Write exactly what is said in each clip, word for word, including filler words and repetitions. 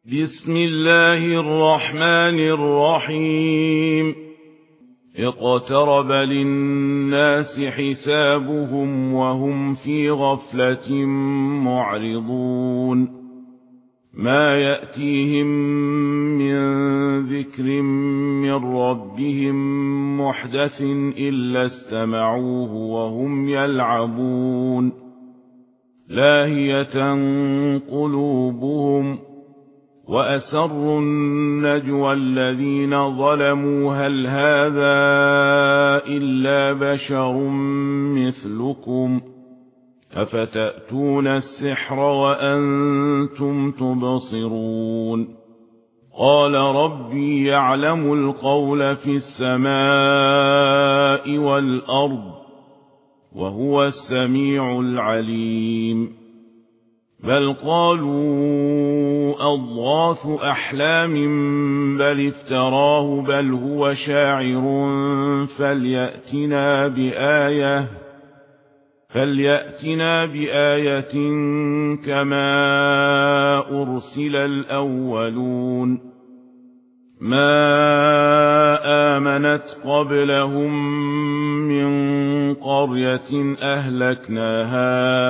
بسم الله الرحمن الرحيم اقترب للناس حسابهم وهم في غفلة معرضون ما يأتيهم من ذكر من ربهم محدث إلا استمعوه وهم يلعبون لاهية قلوبهم وأسروا النجوى الذين ظلموا هل هذا إلا بشر مثلكم أفتأتون السحر وأنتم تبصرون قال ربي يعلم القول في السماء والأرض وهو السميع العليم بل قالوا أضغاث أحلام بل افتراه بل هو شاعر فليأتنا بآية فليأتنا بآية كما أرسل الأولون ما آمنت قبلهم من قرية أهلكناها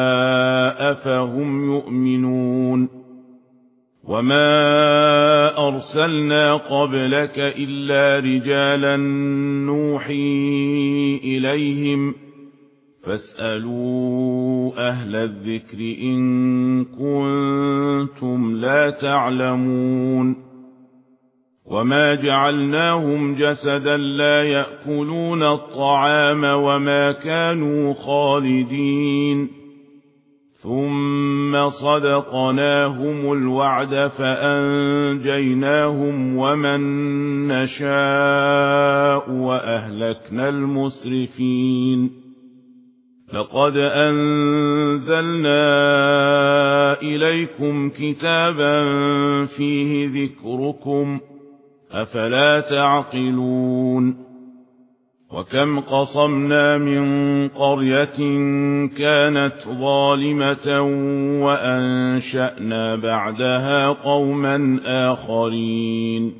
أفهم يؤمنون وما أرسلنا قبلك إلا رجالا نوحي إليهم فاسألوا أهل الذكر إن كنتم لا تعلمون وما جعلناهم جسدا لا يأكلون الطعام وما كانوا خالدين ثم صدقناهم الوعد فأنجيناهم ومن نشاء وأهلكنا المسرفين لقد أنزلنا إليكم كتابا فيه ذكركم أفلا تعقلون وكم قصمنا من قرية كانت ظالمة وأنشأنا بعدها قوما آخرين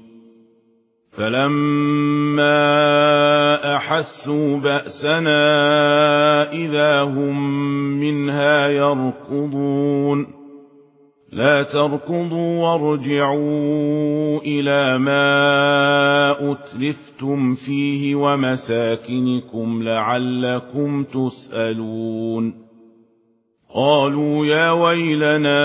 فلما أحسوا بأسنا إذا هم منها يركضون لا تركضوا وارجعوا إلى ما أترفتم فيه ومساكنكم لعلكم تسألون قالوا يا ويلنا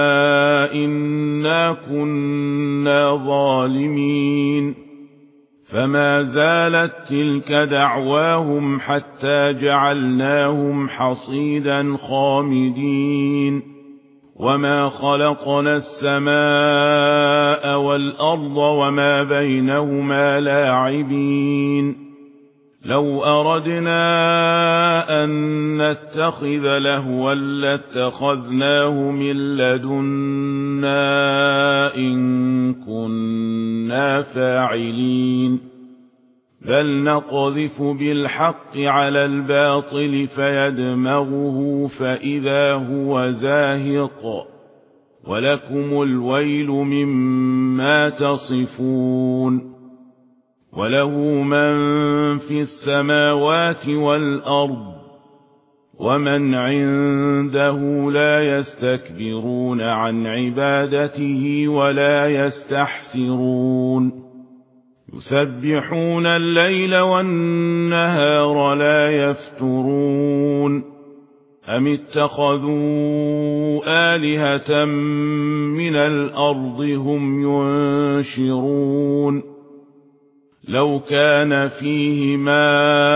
إنا كنا ظالمين فما زالت تلك دعواهم حتى جعلناهم حصيدا خامدين وما خلقنا السماء والأرض وما بينهما لاعبين لو أردنا أن نتخذ لهوا لاتخذناه من لدنا إن كنا فاعلين بل نقذف بالحق على الباطل فيدمغه فإذا هو زاهق ولكم الويل مما تصفون وله من في السماوات والأرض ومن عنده لا يستكبرون عن عبادته ولا يستحسرون يسبحون الليل والنهار لا يفترون أم اتخذوا آلهة من الأرض هم ينشرون لو كان فيهما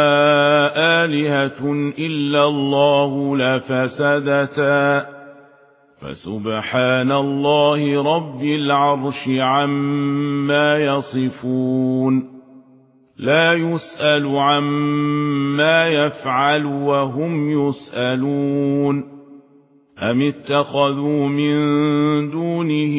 آلهة إلا الله لفسدتا فسبحان الله رب العرش عما يصفون لا يسأل عما يفعل وهم يسألون أم اتخذوا من دونه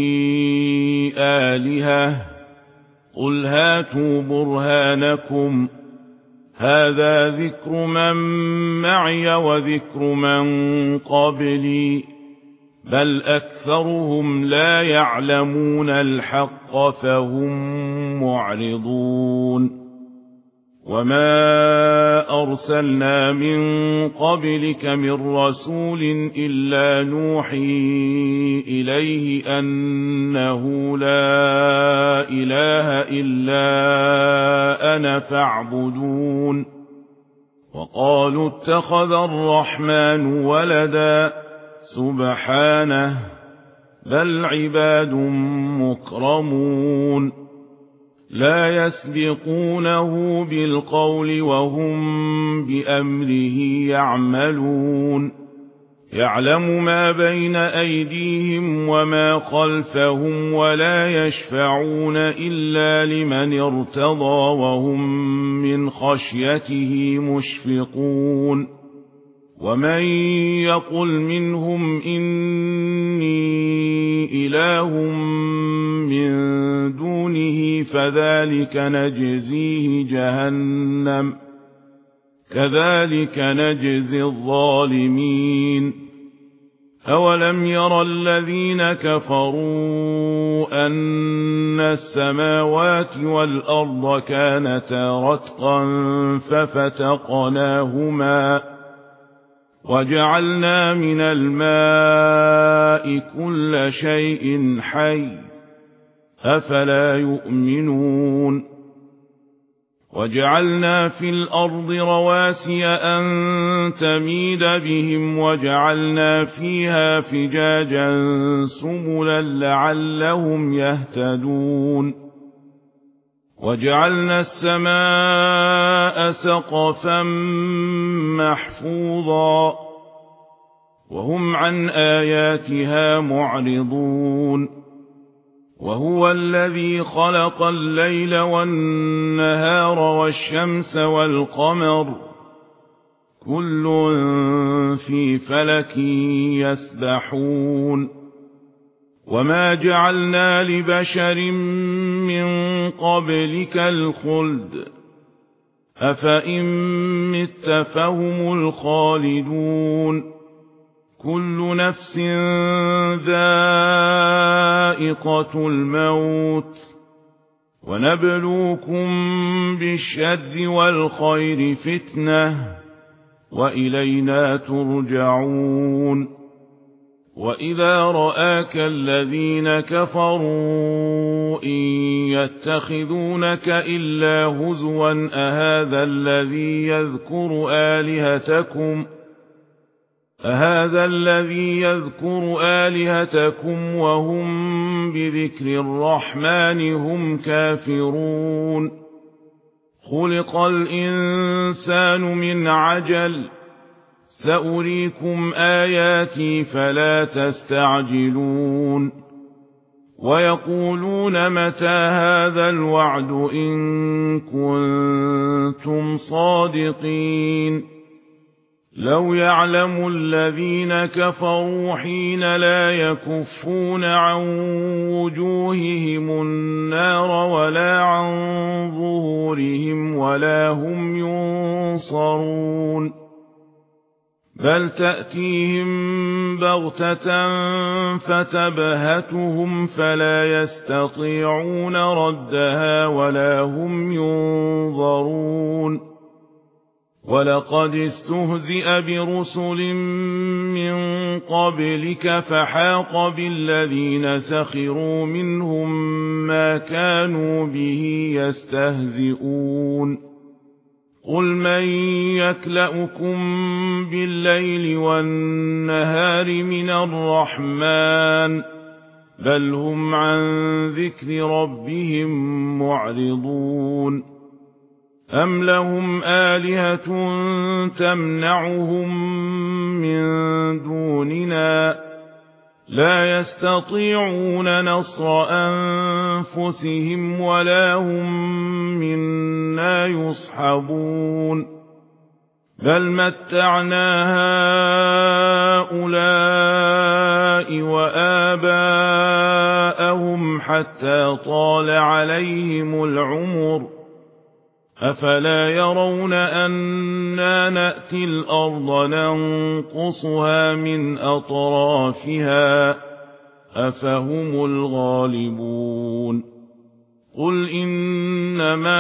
آلهة قل هاتوا برهانكم هذا ذكر من معي وذكر من قبلي بل أكثرهم لا يعلمون الحق فهم معرضون وما أرسلنا من قبلك من رسول إلا نوحي إليه أنه لا إله إلا أنا فاعبدون وقالوا اتخذ الرحمن ولدا سبحانه بل عباد مكرمون لا يسبقونه بالقول وهم بأمره يعملون يعلم ما بين أيديهم وما خلفهم ولا يشفعون إلا لمن ارتضى وهم من خشيته مشفقون ومن يقل منهم إني إله من دونه فذلك نجزيه جهنم كذلك نجزي الظالمين أولم ير الذين كفروا أن السماوات والأرض كانتا رتقا ففتقناهما وجعلنا من الماء كل شيء حي أفلا يؤمنون وجعلنا في الأرض رواسي أن تميد بهم وجعلنا فيها فجاجا سبلا لعلهم يهتدون وجعلنا السماء سقفا محفوظا وهم عن آياتها معرضون وهو الذي خلق الليل والنهار والشمس والقمر كل في فلك يسبحون وما جعلنا لبشر من قبلك الخلد أفإن مت فهم الخالدون كل نفس ذائقة الموت ونبلوكم بالشر والخير فتنة وإلينا ترجعون وإذا رآك الذين كفروا إن يتخذونك إلا هزوا أهذا الذي يذكر آلهتكم أهذا الذي يذكر آلهتكم وهم بذكر الرحمن هم كافرون خلق الإنسان من عجل سأريكم آياتي فلا تستعجلون ويقولون متى هذا الوعد إن كنتم صادقين لو يعلم الذين كفروا حين لا يكفون عن وجوههم النار ولا عن ظهورهم ولا هم ينصرون بل تأتيهم بغتة فتبهتهم فلا يستطيعون ردها ولا هم ينظرون ولقد استهزئ برسل من قبلك فحاق بالذين سخروا منهم ما كانوا به يستهزئون قل من يكلؤكم بالليل والنهار من الرحمن بل هم عن ذكر ربهم معرضون أم لهم آلهة تمنعهم من دوننا لا يستطيعون نصر أنفسهم ولا هم منا يصحبون بل متعنا هؤلاء وآباءهم حتى طال عليهم العمر أفلا يرون أنا نأتي الأرض ننقصها من أطرافها أفهم الغالبون قل إنما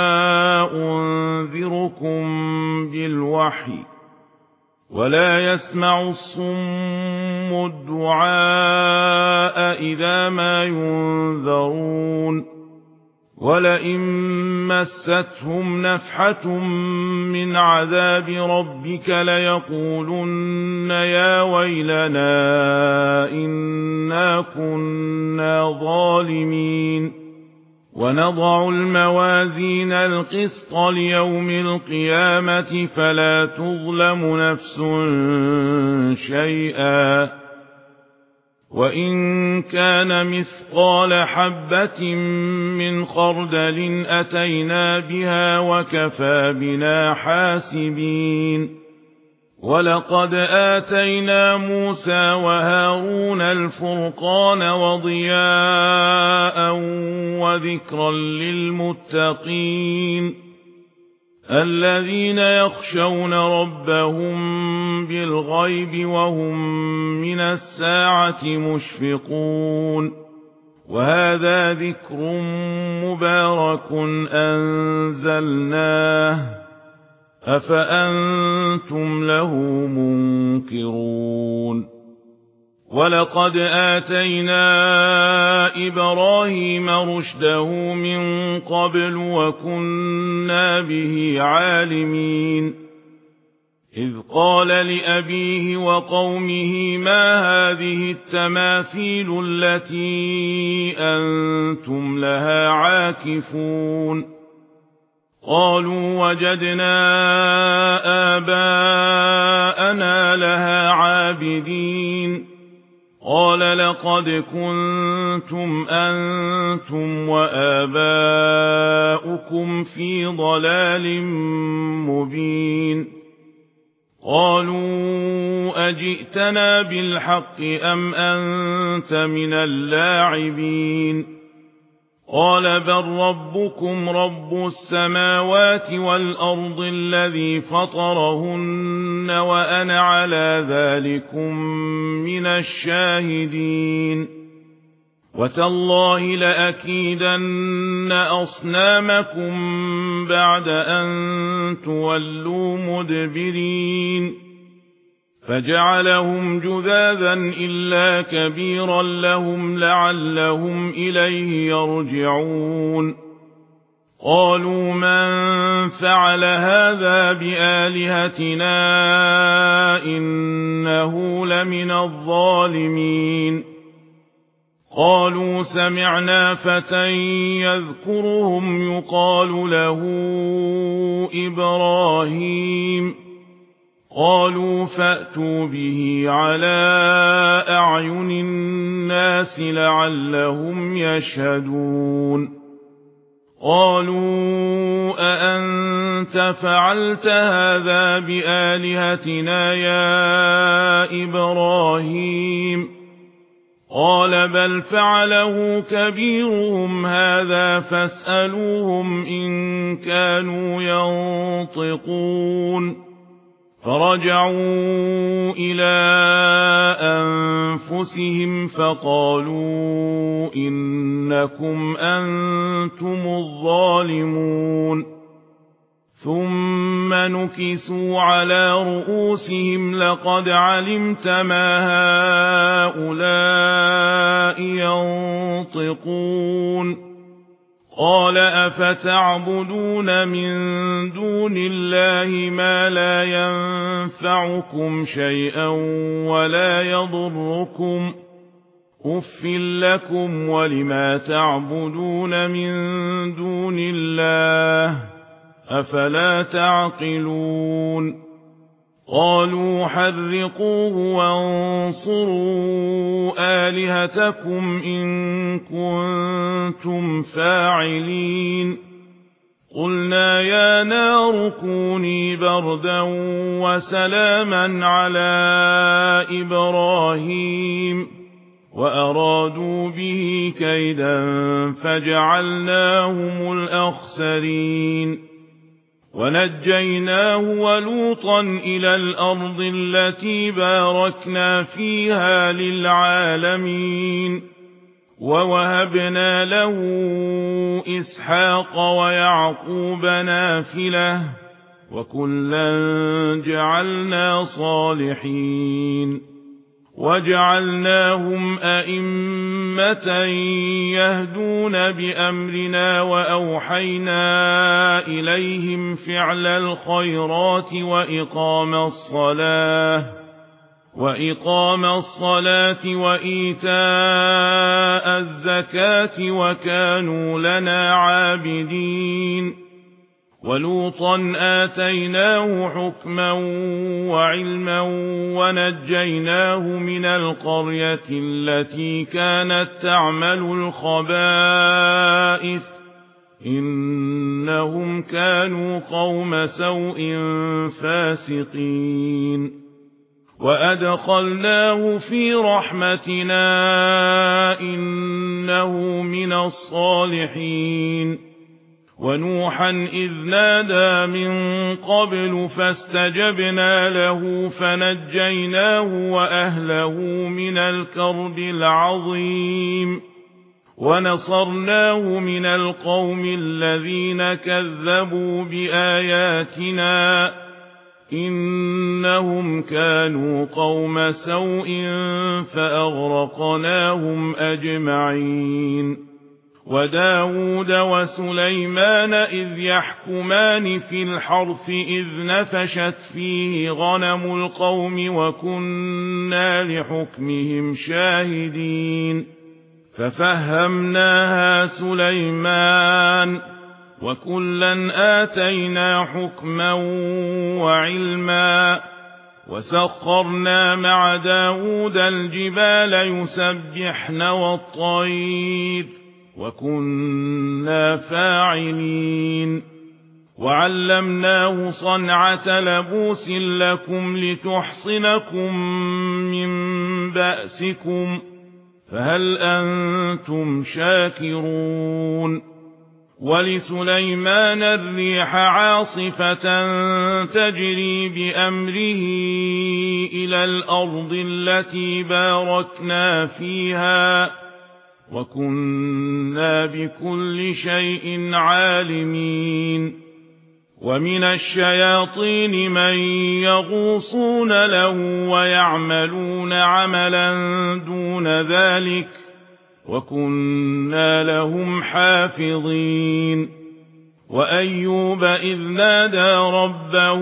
أنذركم بالوحي ولا يسمع الصم الدعاء إذا ما ينذرون ولئن مستهم نفحة من عذاب ربك ليقولن يا ويلنا إنا كنا ظالمين ونضع الموازين القسط ليوم القيامة فلا تظلم نفس شيئا وإن كان مثقال حبة من خردل أتينا بها وكفى بنا حاسبين ولقد آتينا موسى وهارون الفرقان وضياء وذكرا للمتقين الذين يخشون ربهم بالغيب وهم من الساعة مشفقون وهذا ذكر مبارك أنزلناه أفأنتم له منكرون ولقد آتينا إبراهيم رشده من قبل وكنا به عالمين إذ قال لأبيه وقومه ما هذه التماثيل التي أنتم لها عاكفون قالوا وجدنا آباءنا لها عابدين قال لقد كنتم أنتم وآباؤكم في ضلال مبين قالوا أجئتنا بالحق أم أنت من اللاعبين قال بل ربكم رب السماوات والأرض الذي فطرهن وأنا على ذلكم من الشاهدين وتالله لأكيدن أصنامكم بعد أن تولوا مدبرين فجعلهم جذاذا إلا كبيرا لهم لعلهم إليه يرجعون قالوا من فعل هذا بآلهتنا إنه لمن الظالمين قالوا سمعنا فتى يذكرهم يقال له إبراهيم قالوا فأتوا به على أعين الناس لعلهم يشهدون قالوا أأنت فعلت هذا بآلهتنا يا إبراهيم قال بل فعله كبيرهم هذا فاسألوهم إن كانوا ينطقون فرجعوا إلى أنفسهم فقالوا إنكم أنتم الظالمون ثم نكسوا على رؤوسهم لقد علمت ما هؤلاء ينطقون قال أفتعبدون من دون الله ما لا ينفعكم شيئا ولا يضركم أف لكم ولما تعبدون من دون الله أفلا تعقلون قالوا حرقوه وانصروا آلهتكم إن كنتم فاعلين قلنا يا نار كوني بردا وسلاما على إبراهيم وأرادوا به كيدا فجعلناهم الأخسرين ونجيناه ولوطا إلى الأرض التي باركنا فيها للعالمين ووهبنا له إسحاق ويعقوب نافلة وكلا جعلنا صالحين وجعلناهم أئمة يهدون بأمرنا وأوحينا إليهم فعل الخيرات وإقام الصلاة وإقام الصلاة وإيتاء الزكاة وكانوا لنا عابدين ولوطا آتيناه حكما وعلما ونجيناه من القرية التي كانت تعمل الخبائث إنهم كانوا قوم سوء فاسقين وأدخلناه في رحمتنا إنه من الصالحين ونوحا إذ نادى من قبل فاستجبنا له فنجيناه وأهله من الكرب العظيم ونصرناه من القوم الذين كذبوا بآياتنا إنهم كانوا قوم سوء فأغرقناهم أجمعين وداود وسليمان إذ يحكمان في الحرث إذ نفشت فيه غنم القوم وكنا لحكمهم شاهدين ففهمناها سليمان وكلا آتينا حكما وعلما وسخرنا مع داود الجبال يسبحن والطير وكنا فاعلين وعلمناه صنعة لبوس لكم لتحصنكم من بأسكم فهل أنتم شاكرون ولسليمان الريح عاصفة تجري بأمره إلى الأرض التي باركنا فيها وكنا بكل شيء عالمين ومن الشياطين من يغوصون له ويعملون عملا دون ذلك وكنا لهم حافظين وأيوب إذ نادى ربه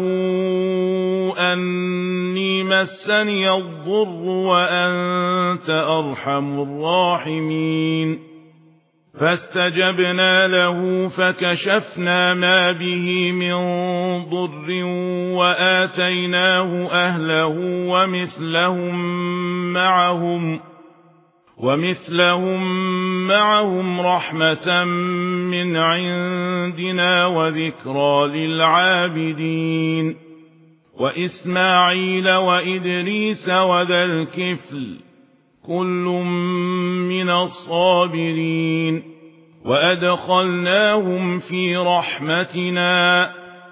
أني مسني الضر وأنت أرحم الراحمين فاستجبنا له فكشفنا ما به من ضر وآتيناه أهله ومثلهم معهم ومثلهم معهم رحمة من عندنا وذكرى للعابدين وإسماعيل وإدريس وذا الكفل كل من الصابرين وأدخلناهم في رحمتنا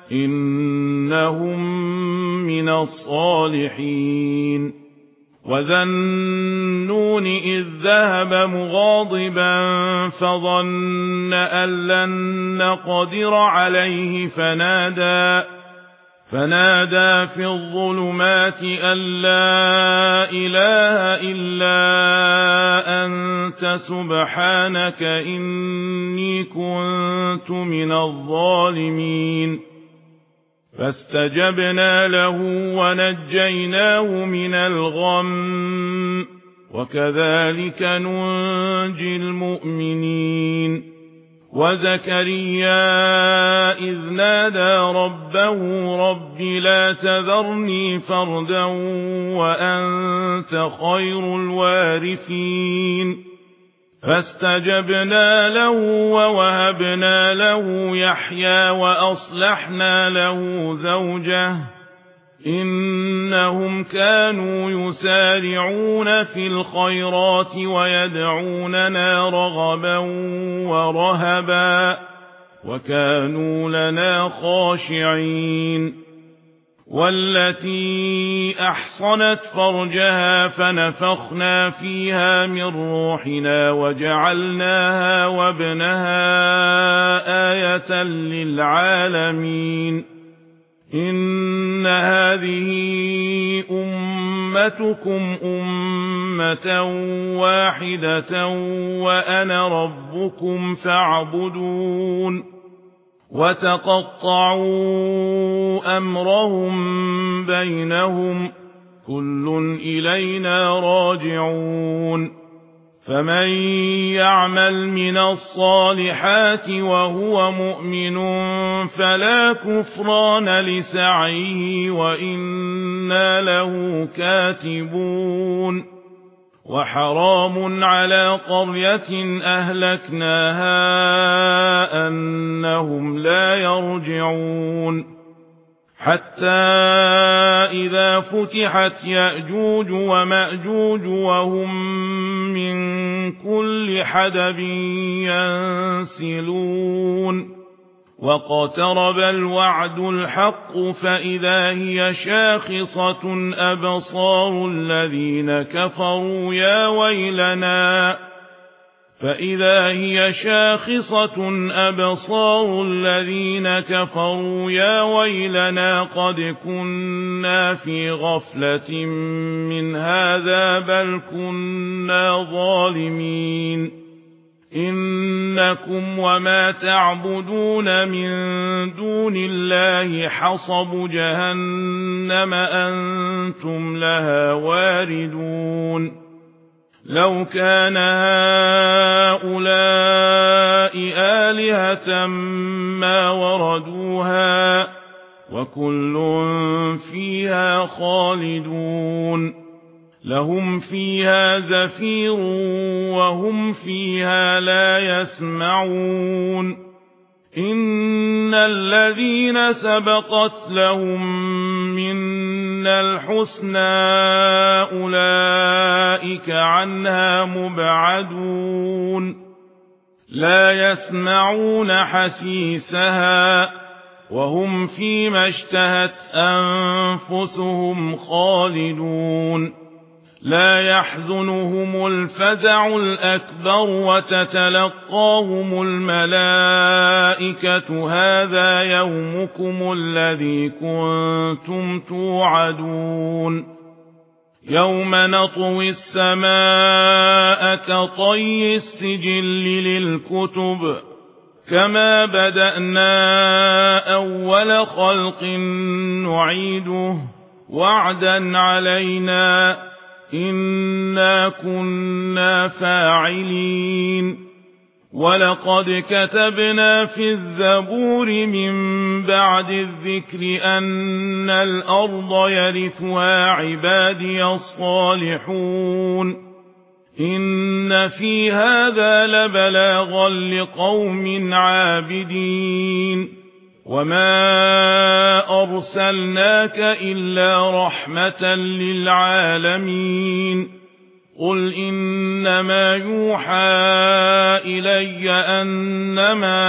إنهم من الصالحين وذا النون إذ ذهب مغاضبا فظن أن لن نقدر عليه فنادى فنادى في الظلمات أن لا إله إلا أنت سبحانك إني كنت من الظالمين فاستجبنا له ونجيناه من الغم وكذلك ننجي المؤمنين وزكريا إذ نادى ربه رب لا تذرني فردا وأنت خير الوارثين فاستجبنا له ووهبنا له يحيى وأصلحنا له زوجه إنهم كانوا يسارعون في الخيرات ويدعوننا رغبا ورهبا وكانوا لنا خاشعين والتي أحصنت فرجها فنفخنا فيها من روحنا وجعلناها وابنها آية للعالمين إن هذه أمتكم أمة واحدة وأنا ربكم فاعبدون وتقطعوا أمرهم بينهم كل إلينا راجعون فمن يعمل من الصالحات وهو مؤمن فلا كفران لسعيه وإنا له كاتبون وحرام على قرية أهلكناها أنهم لا يرجعون حتى إذا فتحت يأجوج ومأجوج وهم من كل حدب ينسلون واقترب الوعد الحق فإذا هي شاخصة أبصار الذين كفروا يا ويلنا فإذا هي شاخصة أبصار الذين كفروا يا ويلنا قد كنا في غفلة من هذا بل كنا ظالمين إنكم وما تعبدون من دون الله حصب جهنم أنتم لها واردون لو كان هؤلاء آلهة ما وردوها وكل فيها خالدون لهم فيها زفير وهم فيها لا يسمعون إن الذين سبقت لهم منا الحسنى أولئك عنها مبعدون لا يسمعون حسيسها وهم فيما اشتهت أنفسهم خالدون لا يحزنهم الفزع الأكبر وتتلقاهم الملائكة هذا يومكم الذي كنتم توعدون يوم نطوي السماء كطي السجل للكتب كما بدأنا أول خلق نعيده وعدا علينا إنا كنا فاعلين ولقد كتبنا في الزبور من بعد الذكر أن الأرض يرثها عبادي الصالحون إن في هذا لبلاغا لقوم عابدين وما أرسلناك إلا رحمة للعالمين قل إنما يوحى إلي أنما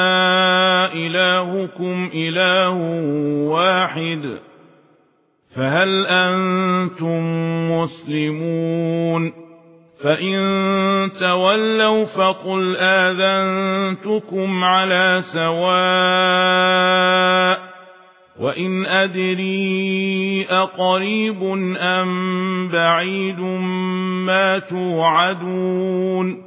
إلهكم إله واحد فهل أنتم مسلمون فإن تولوا فقل آذنتكم على سواء وإن أدري أقريب أم بعيد ما توعدون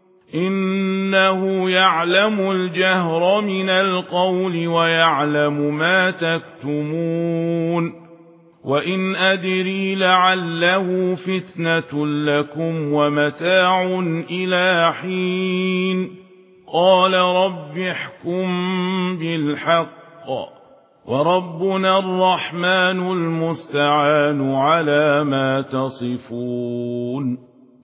إنه يعلم الجهر من القول ويعلم ما تكتمون وإن أدري لعله فتنة لكم ومتاع إلى حين قال رب احكم بالحق وربنا الرحمن المستعان على ما تصفون